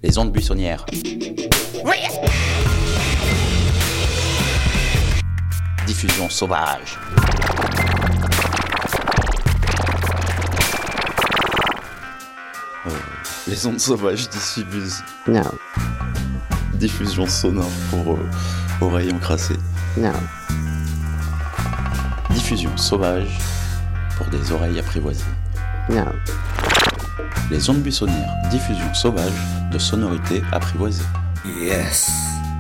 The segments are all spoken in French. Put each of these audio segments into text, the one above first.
Les ondes buissonnières. Diffusion sauvage. Les ondes sauvages diffusent. Non. Diffusion sonore pour oreilles encrassées. Non. Diffusion sauvage pour des oreilles apprivoisées. Non. Les ondes buissonnières. Diffusion sauvage de sonorités apprivoisées. Yes.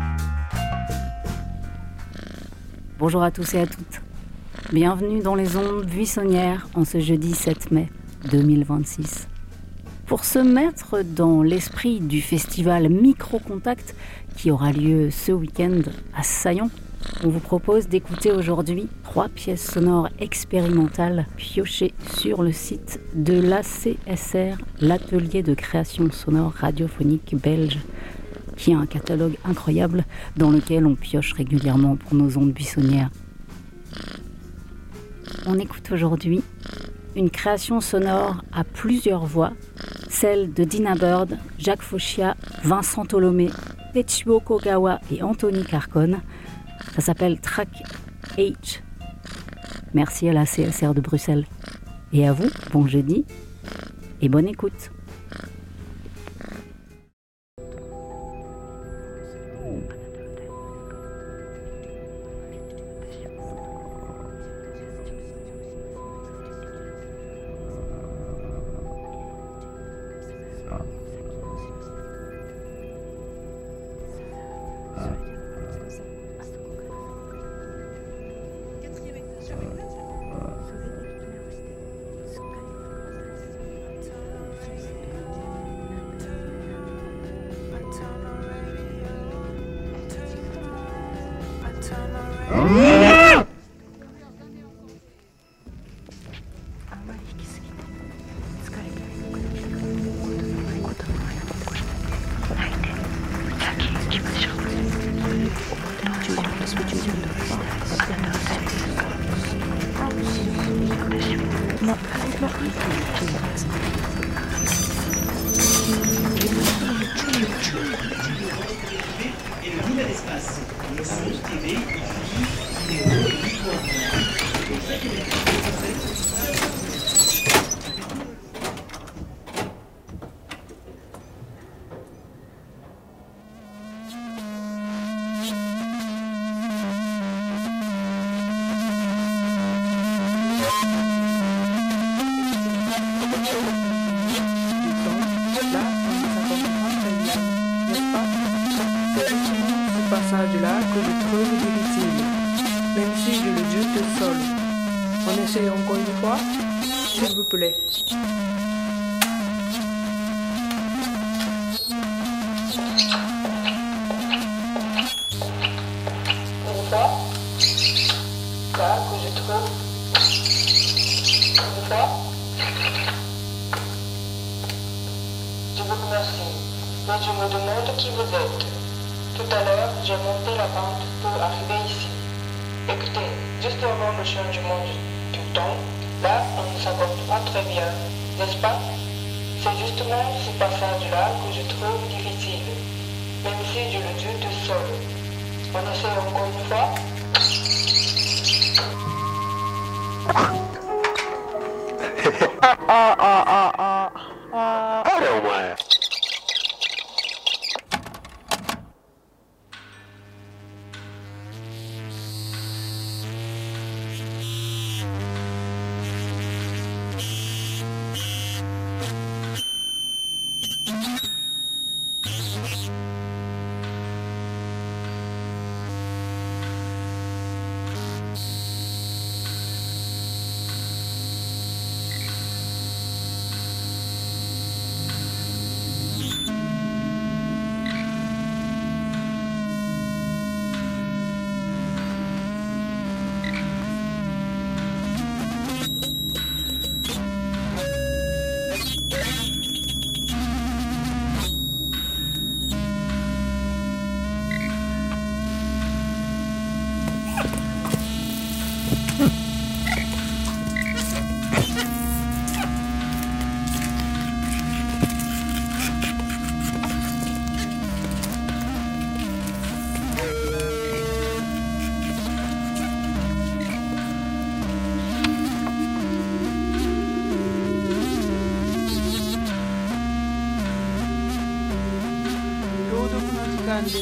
Bonjour à tous et à toutes. Bienvenue dans les ondes buissonnières en ce jeudi 7 mai 2026. Pour se mettre dans l'esprit du festival Micro-Contact qui aura lieu ce week-end à Saillon, on vous propose d'écouter aujourd'hui 3 pièces sonores expérimentales piochées sur le site de l'ACSR, l'atelier de création sonore radiophonique belge, qui a un catalogue incroyable dans lequel on pioche régulièrement pour nos ondes buissonnières. On écoute aujourd'hui une création sonore à plusieurs voix, celle de Dina Bird, Jacques Fauchia, Vincent Tolomé, Tetsuo Kogawa et Anthony Carcone. Ça s'appelle Track H. Merci à la CSR de Bruxelles. Et à vous, bon jeudi et bonne écoute. Passage-là que je trouve difficile, même si je le jette au sol. On essaie encore une fois, s'il vous plaît. Une fois, là que je trouve. Une fois. Je vous remercie, mais je me demande qui vous êtes. Tout à l'heure, j'ai monté la pente pour arriver ici. Écoutez, juste avant le changement du temps, là, on ne s'accorde pas très bien, n'est-ce pas? C'est justement ce passage-là que je trouve difficile, même si je le jette au sol. On essaie encore une fois. です。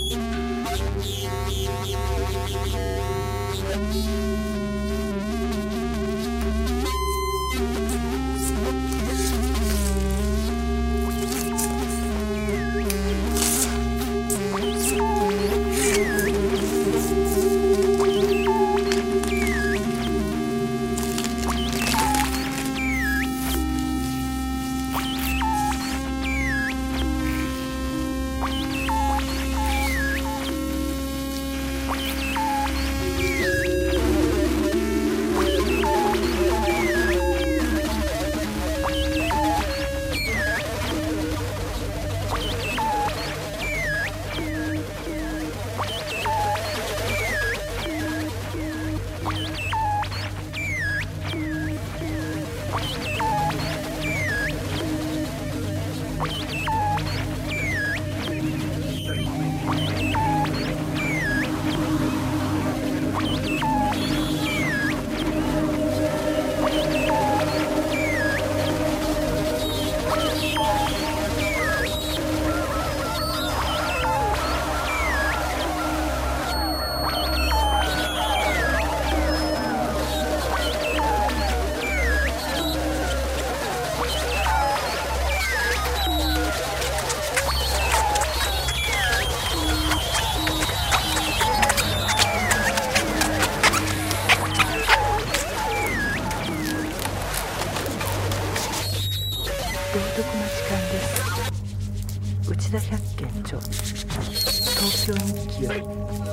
朗読の時間です。内田百軒著、東京日記より。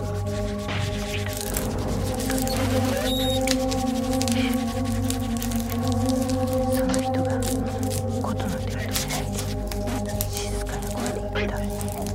その人が琴の手を止めないで静かな声で言った。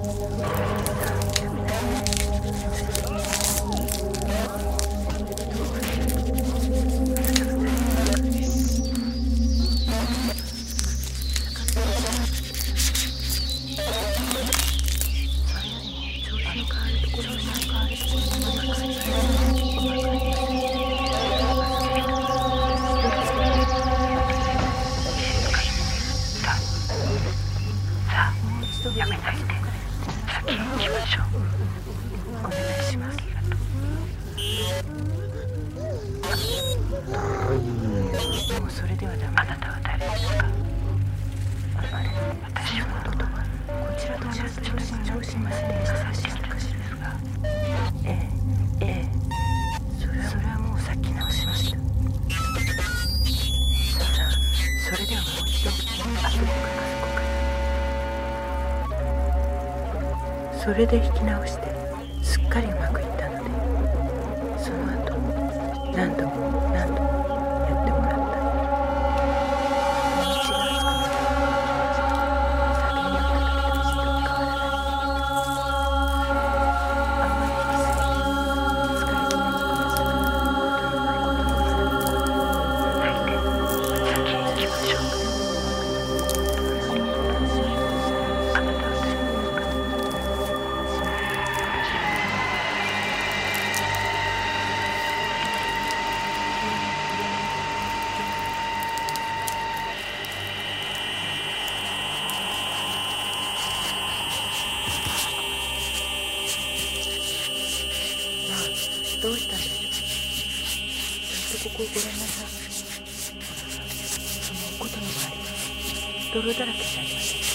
やめないで、先に行きましょう。お願いします。もうそれではダメ。あなたは誰ですか？私は元はこちらと同じ調子まで優しい昔ですが、それはもうさっき直しました。さあ、それではもう一度後で書かせこうか。それで弾き直してすっかりうまくいったので、その後何度もやってもらった。日が暑くなった酒に酔った時と一度変わらない。あんまり弾きすぎて疲れ気味になりましたが、ことのないこともなく、泣いて先へ行きましょう。あなたは誰ですか？どうしたんでしょう。ちょっとここをご覧なさい。そのことの周りは泥だらけじゃありませんか。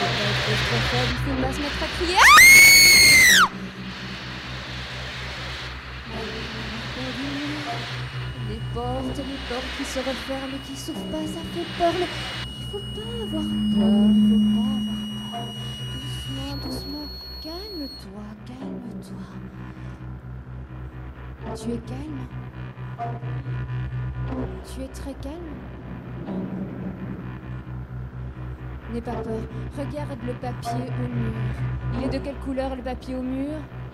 Trop faible, il faut pas se mettre à crier. Les portes qui se referment et qui s'ouvrent pas, ça fait peur, mais il faut pas avoir peur, Doucement, doucement, calme-toi. Tu es calme? Tu es très calme? N'aie pas peur, regarde le papier au mur. Il est de quelle couleur le papier au mur?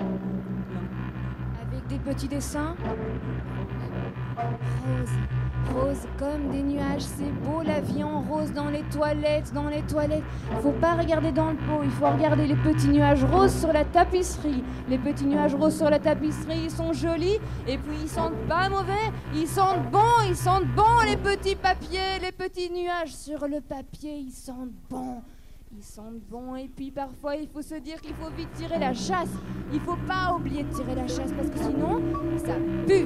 Avec des petits dessins? Rose comme des nuages, c'est beau la vie en rose dans les toilettes. Faut pas regarder dans le pot, il faut regarder les petits nuages roses sur la tapisserie. Les petits nuages roses sur la tapisserie, ils sont jolis et puis ils sentent pas mauvais, ils sentent bon les petits papiers, les petits nuages sur le papier, ils sentent bon. Et puis parfois il faut se dire qu'il faut vite tirer la chasse. Il faut pas oublier de tirer la chasse parce que sinon ça pue.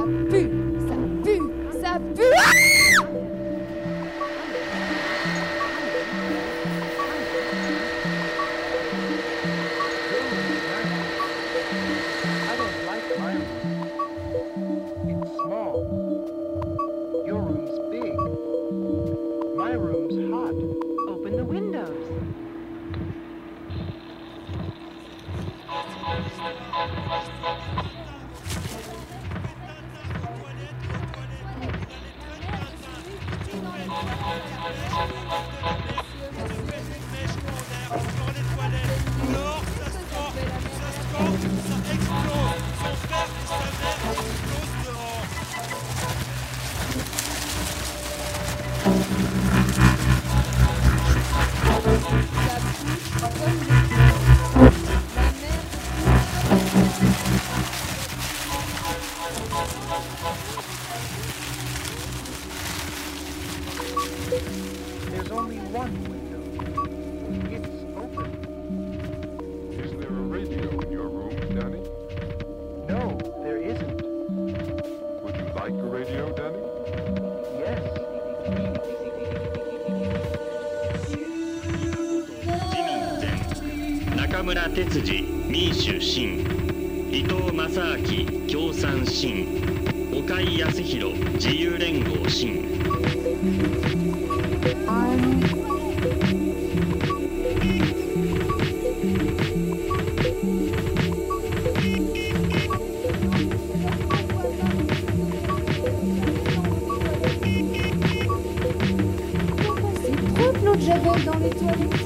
I don't like my room. It's small. Your room's big. My room's hot. Open the windows. There's only one window. It's open. Is there a radio in your room, Danny? No, there isn't. Would you like a radio, Danny? Yes. 中村哲司民主新伊藤正明共産新岡井康弘自由連合新 C'est trop de l'eau de javel dans les toilettes.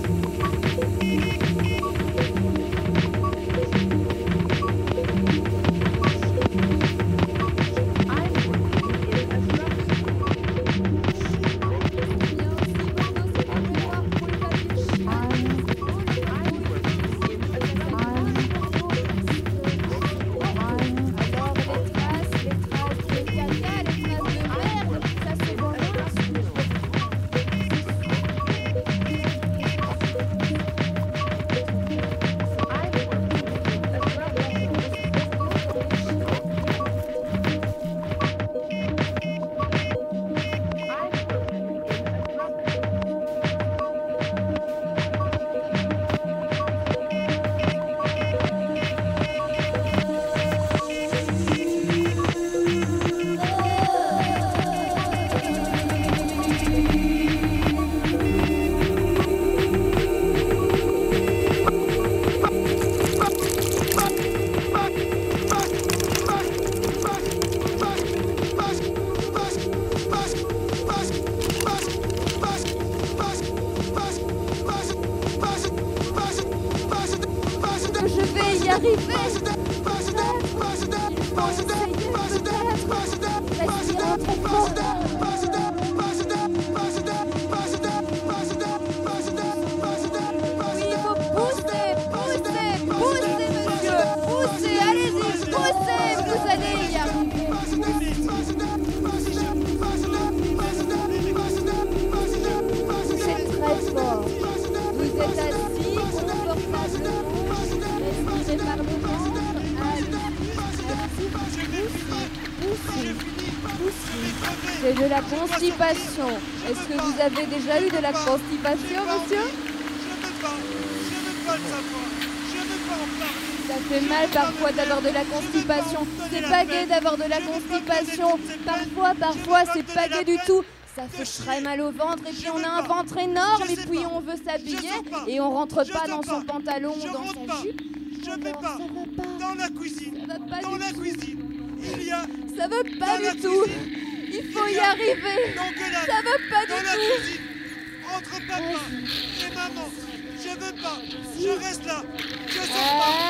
C'est de la constipation. Est-ce que vous avez déjà eu de la constipation, monsieur? veux pas le savoir. Je veux pas en parler. Ça fait mal parfois d'avoir de la constipation. C'est pas gai d'avoir de la constipation. Parfois, c'est pas gai du tout. Ça fait très mal au ventre et puis on a un ventre énorme et puis on veut s'habiller et on rentre pas dans son pantalon ou dans son jupe. Je vais pas. Dans la cuisine. Ça va pas Dans du la tout. cuisine. Il y a. Ça va pas Dans la du tout. cuisine. Il faut Il y y a arriver. l'engueulade. Ça va pas Dans du la tout. cuisine. Entre papa et maman. Je veux pas. Je reste là. Je sors pas.